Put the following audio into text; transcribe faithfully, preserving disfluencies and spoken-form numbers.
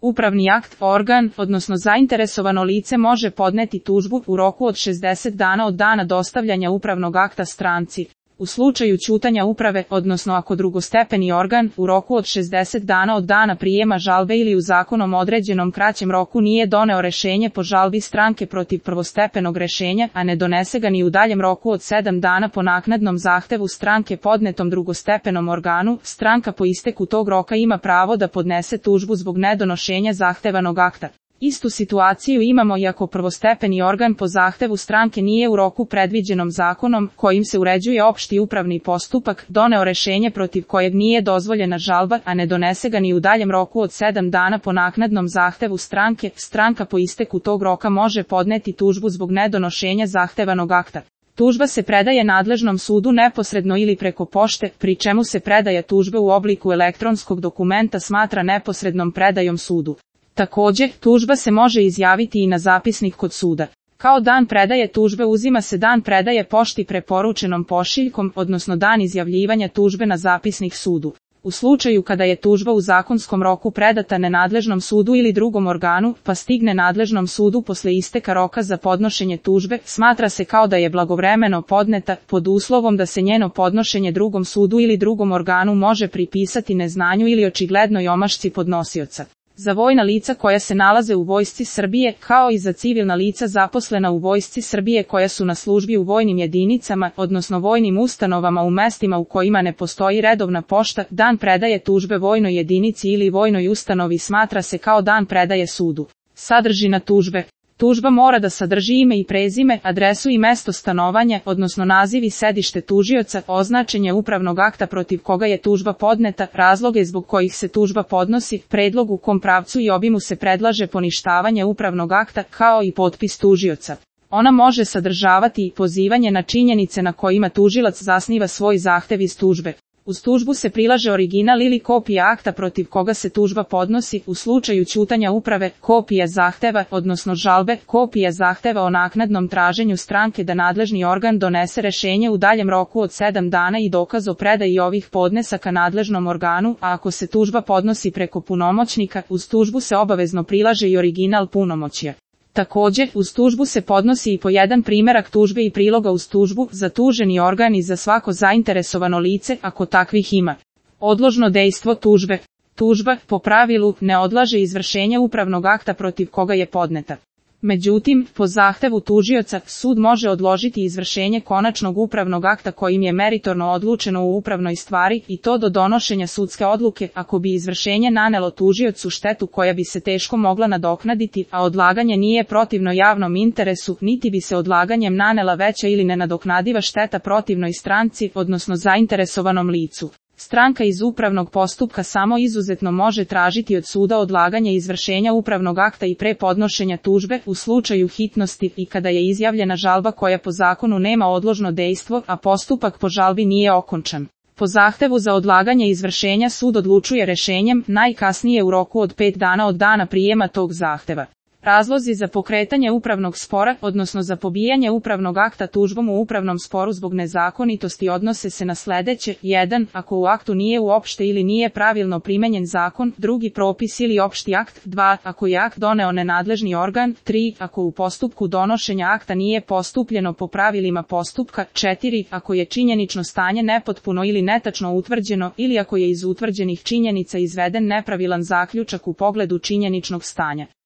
Upravni akt, organ, odnosno zainteresovano lice može podneti tužbu u roku od šezdeset dana od dana dostavljanja upravnog akta stranci. U slučaju ćutanja uprave, odnosno ako drugostepeni organ, u roku od šezdeset dana od dana prijema žalbe ili u zakonom određenom kraćem roku nije doneo rešenje po žalbi stranke protiv prvostepenog rešenja, a ne donese ga ni u daljem roku od sedam dana po naknadnom zahtevu stranke podnetom drugostepenom organu, stranka po isteku tog roka ima pravo da podnese tužbu zbog nedonošenja zahtevanog akta. Istu situaciju imamo i ako prvostepeni organ po zahtevu stranke nije u roku predviđenom zakonom, kojim se uređuje opšti upravni postupak, doneo rešenje protiv kojeg nije dozvoljena žalba, a ne donese ga ni u daljem roku od sedam dana po naknadnom zahtevu stranke, stranka po isteku tog roka može podneti tužbu zbog nedonošenja zahtevanog akta. Tužba se predaje nadležnom sudu neposredno ili preko pošte, pri čemu se predaja tužbe u obliku elektronskog dokumenta smatra neposrednom predajom sudu. Također, tužba se može izjaviti i na zapisnik kod suda. Kao dan predaje tužbe uzima se dan predaje pošti preporučenom pošiljkom, odnosno dan izjavljivanja tužbe na zapisnik sudu. U slučaju kada je tužba u zakonskom roku predata nenadležnom sudu ili drugom organu, pa stigne nadležnom sudu posle isteka roka za podnošenje tužbe, smatra se kao da je blagovremeno podneta, pod uslovom da se njeno podnošenje drugom sudu ili drugom organu može pripisati neznanju ili očiglednoj omašci podnosioca. Za vojna lica koja se nalaze u Vojsci Srbije, kao i za civilna lica zaposlena u Vojsci Srbije koja su na službi u vojnim jedinicama, odnosno vojnim ustanovama u mestima u kojima ne postoji redovna pošta, dan predaje tužbe vojnoj jedinici ili vojnoj ustanovi smatra se kao dan predaje sudu. Sadržina tužbe. Tužba mora da sadrži ime i prezime, adresu i mesto stanovanja, odnosno naziv i sedište tužioca, označenje upravnog akta protiv koga je tužba podneta, razloge zbog kojih se tužba podnosi, predlog u kom pravcu i obimu se predlaže poništavanje upravnog akta, kao i potpis tužioca. Ona može sadržavati i pozivanje na činjenice na kojima tužilac zasniva svoj zahtev iz tužbe. Uz tužbu se prilaže original ili kopija akta protiv koga se tužba podnosi, u slučaju ćutanja uprave, kopija zahteva, odnosno žalbe, kopija zahteva o naknadnom traženju stranke da nadležni organ donese rešenje u daljem roku od sedam dana i dokaz o predaji ovih podnesaka nadležnom organu, a ako se tužba podnosi preko punomoćnika, uz tužbu se obavezno prilaže i original punomoćja. Također, uz tužbu se podnosi i po jedan primerak tužbe i priloga uz tužbu za tuženi organ i za svako zainteresovano lice, ako takvih ima. Odložno dejstvo tužbe. Tužba, po pravilu, ne odlaže izvršenje upravnog akta protiv koga je podneta. Međutim, po zahtevu tužioca, sud može odložiti izvršenje konačnog upravnog akta kojim je meritorno odlučeno u upravnoj stvari, i to do donošenja sudske odluke, ako bi izvršenje nanelo tužiocu štetu koja bi se teško mogla nadoknaditi, a odlaganje nije protivno javnom interesu, niti bi se odlaganjem nanela veća ili nenadoknadiva šteta protivnoj stranci, odnosno zainteresovanom licu. Stranka iz upravnog postupka samo izuzetno može tražiti od suda odlaganje izvršenja upravnog akta i pre podnošenja tužbe, u slučaju hitnosti i kada je izjavljena žalba koja po zakonu nema odložno dejstvo, a postupak po žalbi nije okončan. Po zahtevu za odlaganje izvršenja sud odlučuje rešenjem, najkasnije u roku od pet dana od dana prijema tog zahteva. Razlozi za pokretanje upravnog spora, odnosno za pobijanje upravnog akta tužbom u upravnom sporu zbog nezakonitosti odnose se na sledeće: jedan Ako u aktu nije uopšte ili nije pravilno primenjen zakon, drugi propis ili opšti akt, dva Ako je akt doneo nenadležni organ, tri Ako u postupku donošenja akta nije postupljeno po pravilima postupka, četiri Ako je činjenično stanje nepotpuno ili netačno utvrđeno ili ako je iz utvrđenih činjenica izveden nepravilan zaključak u pogledu činjeničnog stanja.